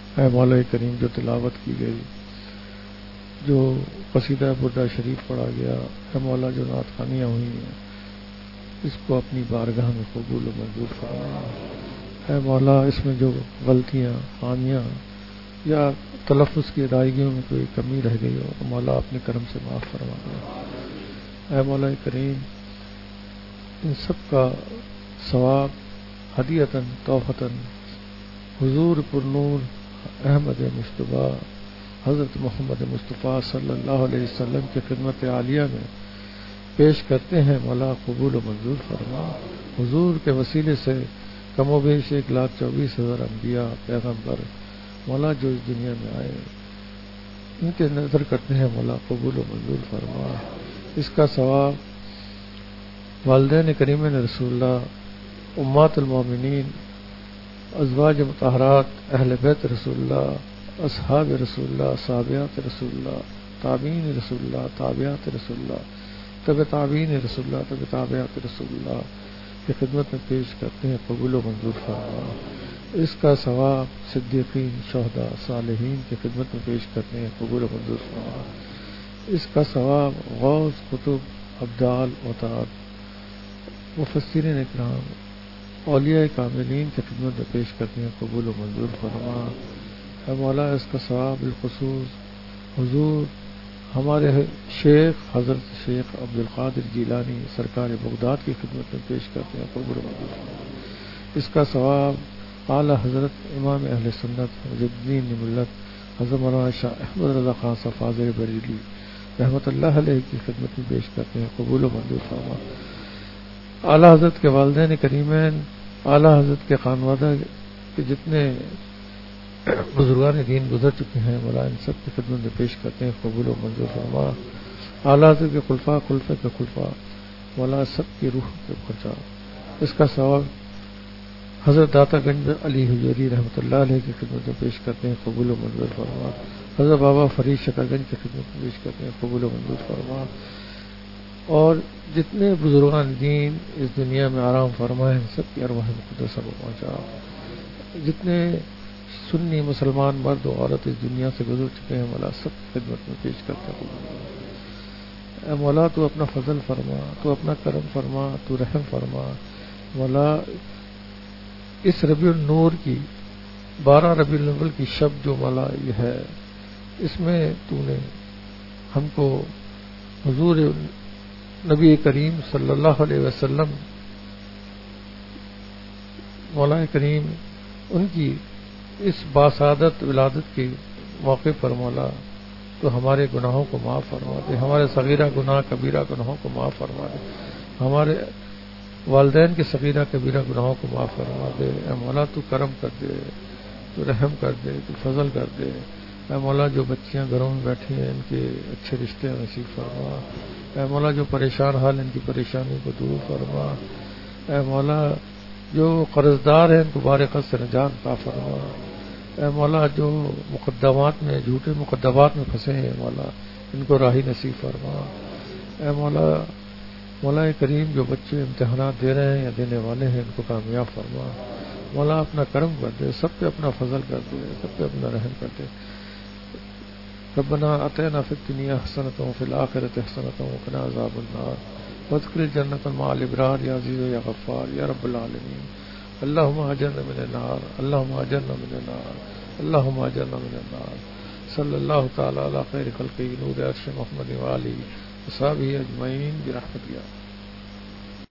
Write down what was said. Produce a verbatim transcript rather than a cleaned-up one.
اے مولا کریم جو تلاوت کی گئی، جو قصیدہ بردہ شریف پڑھا گیا، اے مولا جو نعت خوانیاں ہوئی ہیں، اس کو اپنی بارگاہ میں قبول و منظور فرما۔ اے مولا اس میں جو غلطیاں، خامیاں یا تلفظ کی ادائیگیوں میں کوئی کمی رہ گئی ہو تو مولا اپنے کرم سے معاف فرما دے۔ اے مولا کریم ان سب کا ثواب ہدیتاً تحفتاً حضور پر نور احمد مصطفیٰ حضرت محمد مصطفیٰ صلی اللہ علیہ وسلم کی خدمت عالیہ میں پیش کرتے ہیں، مولا قبول و منظور فرما۔ حضور کے وسیلے سے کم و بیش ایک لاکھ چوبیس ہزار انبیاء پیغمبر مولا جو اس دنیا میں آئے، ان کے نظر کرتے ہیں، مولا قبول و منظور فرما۔ اس کا ثواب والدین کریمین رسول اللہ، امہات المومنین، ازواج مطہرات، اہل بیت رسول اللہ، اصحاب رسول اللہ، صحابیات رسول اللہ، تابعین رسول اللہ، تابعات رسول اللہ، طب تابعین رسول اللہ، طب تابعات رسول اللہ کی خدمت میں پیش کرتے ہیں، قبول و منظور فرما۔ اس کا ثواب صدیقین، شہداء، صالحین کی خدمت میں پیش کرتے ہیں، قبول و منظور فرما۔ اس کا ثواب غوث، قطب، ابدال، اوتاد، مفسرین اکرام، اولیاء کاملین کی خدمت میں پیش کرتے ہیں، قبول و منظور فرما۔ اے مولا اس کا ثواب بالخصوص حضور ہمارے شیخ حضرت شیخ عبدالقادر جیلانی سرکار بغداد کی خدمت میں پیش کرتے ہیں، قبول و منظور فرما۔ اس کا ثواب اعلیٰ حضرت امام اہل سنت مجد الدین ملت حضرت مولانا شاہ احمد رضا خان صاحب فاضل بریلوی رحمۃ اللہ علیہ کی خدمت میں پیش کرتے ہیں، قبول و منظور فرما۔ اعلیٰ حضرت کے والدین کریمین، اعلیٰ حضرت کے خانوادہ کے جتنے بزرگان دین گزر چکے ہیں، مولا ان سب کی خدمت میں پیش کرتے ہیں، قبول و منظور فرما۔ اعلیٰ حضرت کے خلفاء، خلفۂ کے خلفاء، مولا سب کی روح کو پہنچا۔ اس کا ثواب حضرت داتا گنج علی حجویری رحمۃ اللہ علیہ کی خدمت میں پیش کرتے ہیں، قبول و منظور فرما۔ حضرت بابا فرید شکر گنج کی خدمت میں پیش کرتے ہیں، قبول و منظور فرما۔ اور جتنے بزرگان دین اس دنیا میں آرام فرمائے ہیں، سب کی ارواح مقدسہ کو پہنچا۔ جتنے سنی مسلمان مرد و عورت اس دنیا سے گزر چکے ہیں، مولا سب کی خدمت میں پیش کرتے ہیں۔ اے مولا تو اپنا فضل فرما، تو اپنا کرم فرما، تو رحم فرما۔ مولا اس ربیع النور کی بارہ ربیع الاول کی شب جو مولا یہ ہے، اس میں تو نے ہم کو حضور نبی کریم صلی اللہ علیہ وسلم مولا کریم ان کی اس باسعادت ولادت کے موقع پر مولا تو ہمارے گناہوں کو معاف فرما دے، ہمارے صغیرہ گناہ کبیرہ گناہوں کو معاف فرما دے، ہمارے والدین کے صغیرہ کبیرہ گناہوں کو معاف فرما دے۔ اے مولا تو کرم کر دے، تو رحم کر دے، تو فضل کر دے۔ اے مولا جو بچیاں گھروں میں بیٹھی ہیں ان کے اچھے رشتے نصیب فرما۔ اے مولا جو پریشان حال ان کی پریشانی کو دور فرما۔ اے مولا جو قرض دار ہیں ان کو بار قرض سے نجات عطا فرما۔ اے مولا جو مقدمات میں جھوٹے مقدمات میں پھنسے ہیں، مولا ان کو راہی نصیب فرما۔ اے مولا مولا کریم جو بچے امتحانات دے رہے ہیں یا دینے والے ہیں ان کو کامیاب فرما۔ مولا اپنا کرم کر دے، سب پہ اپنا فضل کر دے، سب پہ اپنا رحم کر دے۔ ربنا آتنا فی الدنیا حسنۃ وفی الآخرۃ حسنۃ وقنا عذاب النار وادخل الجنۃ مع الابرار یا عزیز یا غفار یا رب العالمین۔ اللہم اجرنا من النار، اللہم اجرنا من النار، اللہم اجرنا من النار۔ صلی اللہ تعالی علی خیر خلقہ نور عرش محمد وآلہ وصحبہ اجمعین برحمتک۔